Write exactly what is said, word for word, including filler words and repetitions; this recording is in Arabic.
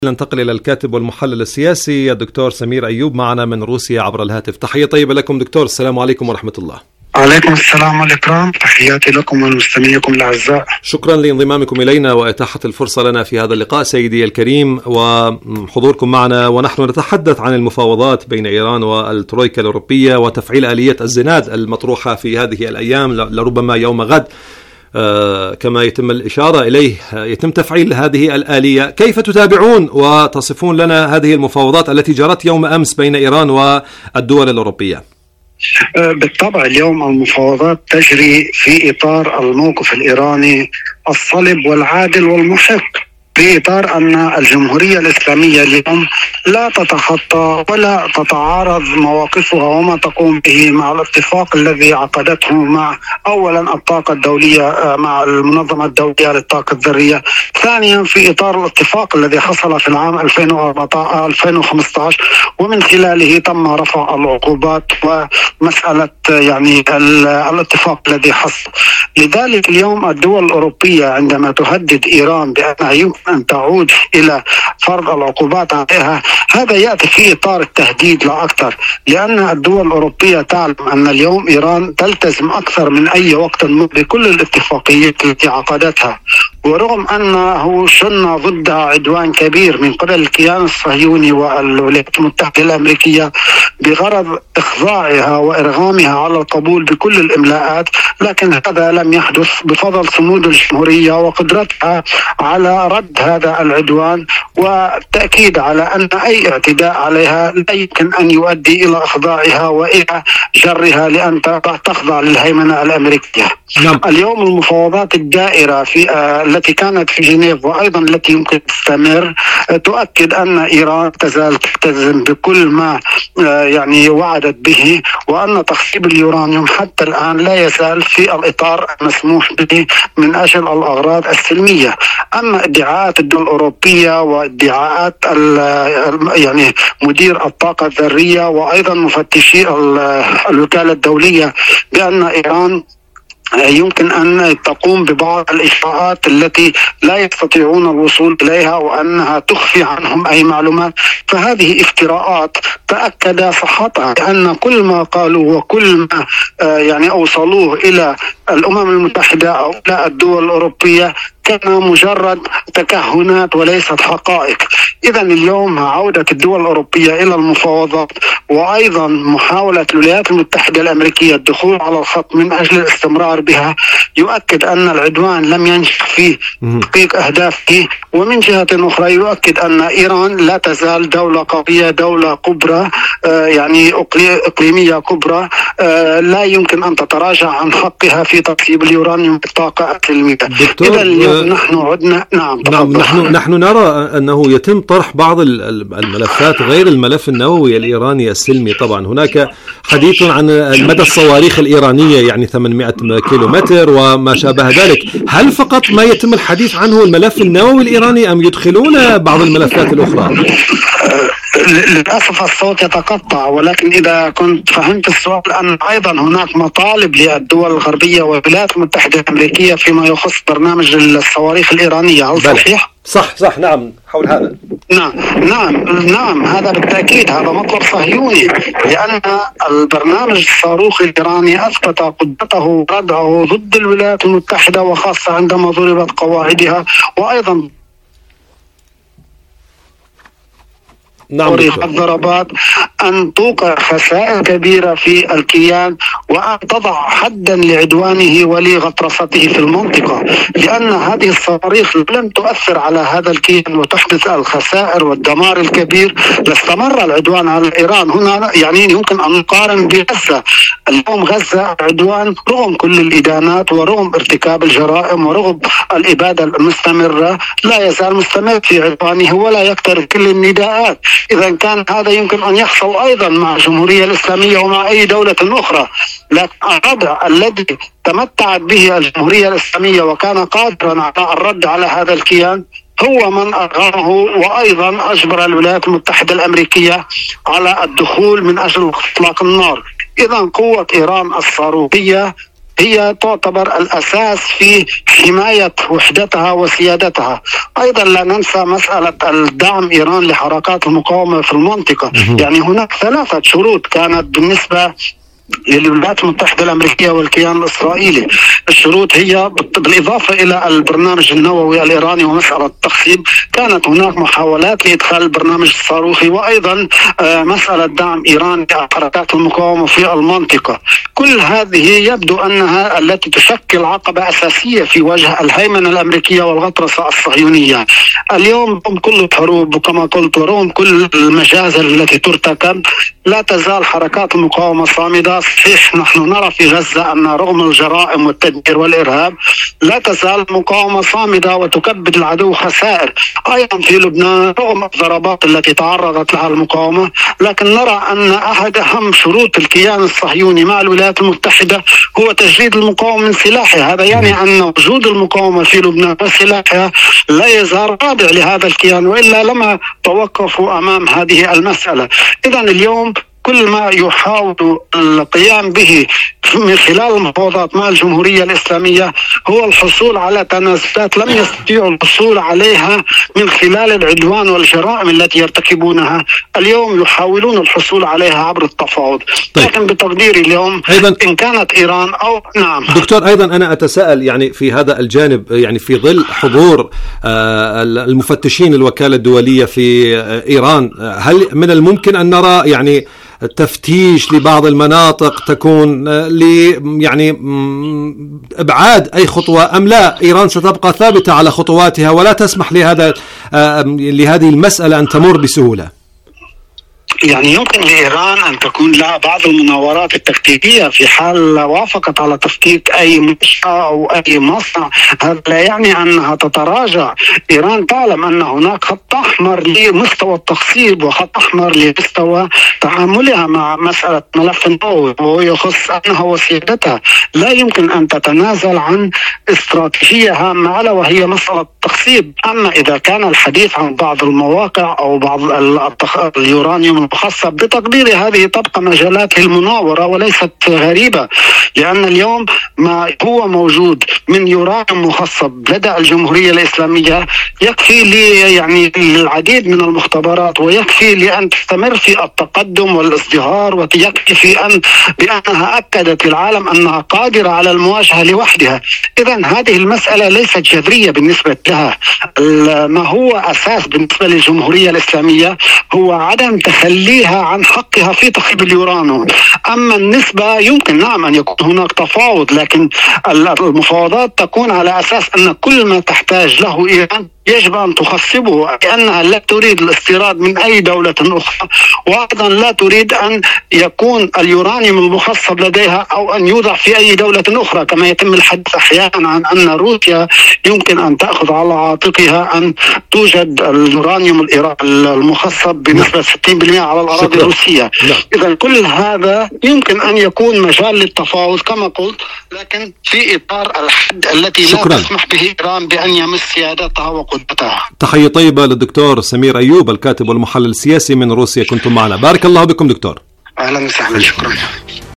ننتقل إلى الكاتب والمحلل السياسي الدكتور سمير أيوب معنا من روسيا عبر الهاتف. تحية طيبة لكم دكتور، السلام عليكم ورحمة الله. عليكم السلام والإكرام، تحياتي لكم ولمستمعيكم الأعزاء. شكرا لانضمامكم إلينا وإتاحة الفرصة لنا في هذا اللقاء سيدي الكريم وحضوركم معنا، ونحن نتحدث عن المفاوضات بين إيران والترويكا الأوروبية وتفعيل آلية الزناد المطروحة في هذه الأيام، لربما يوم غد آه كما يتم الإشارة إليه يتم تفعيل هذه الآلية. كيف تتابعون وتصفون لنا هذه المفاوضات التي جرت يوم أمس بين إيران والدول الأوروبية؟ بالطبع اليوم المفاوضات تجري في إطار الموقف الإيراني الصلب والعادل والمحق، في إطار أن الجمهورية الإسلامية اليوم لا تتخطى ولا تتعارض مواقفها وما تقوم به مع الاتفاق الذي عقدته مع أولا الطاقة الدولية مع المنظمة الدولية للطاقة الذرية، ثانيا في إطار الاتفاق الذي حصل في العام ألفين وخمسة عشر ومن خلاله تم رفع العقوبات ومسألة يعني الاتفاق الذي حصل. لذلك اليوم الدول الأوروبية عندما تهدد إيران بأنها يمكن أن تعود إلى فرض العقوبات عليها، هذا يأتي في إطار التهديد لا أكثر، لأن الدول الأوروبية تعلم أن اليوم إيران تلتزم أكثر من أي وقت بكل الاتفاقيات التي عقدتها، ورغم أنه شن ضدها عدوان كبير من قبل الكيان الصهيوني والولايات المتحدة الأمريكية بغرض إخضاعها وإرغامها على القبول بكل الإملاءات، لكن هذا لم يحدث بفضل صمود الجمهورية وقدرتها على رد هذا العدوان والتأكيد على أن أي اعتداء عليها لا يمكن أن يؤدي إلى إخضاعها وإلى جرها لأن تخضع للهيمنة الأمريكية. نعم. اليوم المفاوضات الدائرة في آه التي كانت في جنيف وأيضا التي يمكن تستمر تؤكد أن إيران تزال تلتزم بكل ما آه يعني وعدت به، وأن تخصيب اليورانيوم حتى الآن لا يزال في الإطار المسموح به من أجل الأغراض السلمية. أما ادعاءات الدول الأوروبية وادعاءات يعني مدير الطاقة الذرية وأيضا مفتشي الوكالة الدولية بأن إيران يمكن أن تقوم ببعض الإجراءات التي لا يستطيعون الوصول إليها وأنها تخفي عنهم أي معلومات، فهذه افتراءات تأكد صحتها، لأن كل ما قالوا وكل ما يعني أوصلوه إلى الأمم المتحدة أو إلى الدول الأوروبية كان مجرد تكهنات وليست حقائق. إذا اليوم عودة الدول الأوروبية إلى المفاوضات وأيضا محاولة الولايات المتحدة الأمريكية الدخول على الخط من أجل الاستمرار بها يؤكد أن العدوان لم ينجح في تحقيق أهدافه، ومن جهة أخرى يؤكد أن إيران لا تزال دولة قوية، دولة كبرى آه يعني إقليمية كبرى آه لا يمكن أن تتراجع عن حقها في ترسيب اليورانيوم بالطاقة السلمية. إذا اليوم نحن عدنا نعم, نعم نحن نحن نرى أنه يتم طرح بعض الملفات غير الملف النووي الإيراني السلمي. طبعا هناك حديث عن مدى الصواريخ الإيرانية يعني ثمانمائة كيلومتر وما شابه ذلك. هل فقط ما يتم الحديث عنه الملف النووي الإيراني أم يدخلون بعض الملفات الأخرى؟ للأسف الصوت يتقطع، ولكن إذا كنت فهمت السؤال أن أيضا هناك مطالب للدول الغربية والولايات المتحدة الأمريكية فيما يخص برنامج الصواريخ الإيرانية، هل صحيح؟ صح صح نعم حول هذا. نعم نعم نعم هذا بالتأكيد هذا مطلب صهيوني، لأن البرنامج الصاروخي الإيراني أثبت قدرته وردعه ضد الولايات المتحدة، وخاصة عندما ضربت قواعدها، وأيضا نعم الضربات أن توقع خسائر كبيرة في الكيان وأن تضع حدا لعدوانه ولغطرسته في المنطقة، لأن هذه الصواريخ لم تؤثر على هذا الكيان وتحدث الخسائر والدمار الكبير لاستمر العدوان على إيران. هنا يعني يمكن أن نقارن بغزة. اليوم غزة عدوان رغم كل الإدانات ورغم ارتكاب الجرائم ورغم الإبادة المستمرة لا يزال مستمر في عدوانه ولا يكترث كل النداءات. إذا كان هذا يمكن أن يحصل أيضا مع الجمهورية الإسلامية ومع أي دولة أخرى، لكن الردع الذي تمتعت به الجمهورية الإسلامية وكان قادرا على الرد على هذا الكيان هو من أرغمه وأيضا أجبر الولايات المتحدة الأمريكية على الدخول من أجل إطلاق النار. إذا قوة إيران الصاروخية هي تعتبر الأساس في حماية وحدتها وسيادتها. أيضا لا ننسى مسألة الدعم إيران لحركات المقاومة في المنطقة. يعني هناك ثلاثة شروط كانت بالنسبة للولايات المتحدة الأمريكية والكيان الإسرائيلي. الشروط هي بالإضافة إلى البرنامج النووي الإيراني ومسألة التخصيب، كانت هناك محاولات لإدخال البرنامج الصاروخي، وأيضا مسألة دعم إيران لحركات المقاومة في المنطقة. كل هذه يبدو أنها التي تشكل عقبة أساسية في وجه الهيمنة الأمريكية والغطرسة الصهيونية. اليوم رغم كل الحروب وكما قلت ورغم كل المجازر التي ترتكب، لا تزال حركات المقاومة صامدة. صحيح نحن نرى في غزة أن رغم الجرائم والتدمير والإرهاب لا تزال المقاومة صامدة وتكبد العدو خسائر. أيضا في لبنان رغم الضربات التي تعرضت لها المقاومة، لكن نرى أن أحد أهم شروط الكيان الصهيوني مع الولايات المتحدة هو تجريد المقاومة من سلاحها. هذا يعني أن وجود المقاومة في لبنان وسلاحها لا يظهر رادع لهذا الكيان، وإلا لما توقفوا أمام هذه المسألة. إذن اليوم كل ما يحاول القيام به من خلال المفاوضات مع الجمهورية الإسلامية هو الحصول على تنازلات لم يستطيعوا الحصول عليها من خلال العدوان والجرائم التي يرتكبونها. اليوم يحاولون الحصول عليها عبر التفاوض. طيب. لكن بتقديري اليوم أيضا إن كانت إيران أو نعم دكتور، أيضا أنا أتساءل يعني في هذا الجانب، يعني في ظل حضور المفتشين الوكالة الدولية في إيران، هل من الممكن أن نرى يعني تفتيش لبعض المناطق تكون ل يعني ابعاد اي خطوه، ام لا ايران ستبقى ثابته على خطواتها ولا تسمح لهذا لهذه المساله ان تمر بسهوله؟ يعني يمكن لإيران أن تكون لها بعض المناورات التكتيكية في حال وافقت على تفكيك أي منشأة أو أي مصنع. هذا لا يعني أنها تتراجع. إيران تعلم أن هناك خط أحمر لمستوى التخصيب وخط أحمر لمستوى تعاملها مع مسألة ملف النووي، وهو يخص أنها وسيادتها. لا يمكن أن تتنازل عن استراتيجية هامة على وهي مسألة التخصيب. أما إذا كان الحديث عن بعض المواقع أو بعض اليورانيوم المخصب، بتقديري هذه تبقى مجالات للمناورة وليست غريبة، لأن اليوم ما هو موجود من يورانيوم مخصب لدى الجمهورية الإسلامية يكفي لي يعني العديد من المختبرات، ويكفي لأن تستمر في التقدم والازدهار، ويكفي في أن بأنها أكدت للعالم أنها قادرة على المواجهة لوحدها. إذن هذه المسألة ليست جذرية بالنسبة لها. ما هو أساس بالنسبة للجمهورية الإسلامية هو عدم تخليها عن حقها في تخريب اليورانيوم. أما النسبة يمكن نعم أن يكون هناك تفاوض، لكن المفاوضات تكون على أساس أن كل ما تحتاج له إيران يجب أن تخصبه، لأنها لا تريد الاستيراد من أي دولة أخرى، وأيضا لا تريد أن يكون اليورانيوم المخصب لديها أو أن يوضع في أي دولة أخرى، كما يتم الحديث أحيانا عن أن روسيا يمكن أن تأخذ على عاتقها أن توجد اليورانيوم المخصب بنسبة ستين بالمئة على الأراضي الروسية. إذا كل هذا يمكن أن يكون مجال للتفاوض كما قلت، لكن في إطار الحد التي لا تسمح به إيران بأن يمس سيادتها وقدرتها. تحية طيبة للدكتور سمير أيوب الكاتب والمحلل السياسي من روسيا، كنتم معنا. بارك الله بكم دكتور. أهلا وسهلا، شكرا.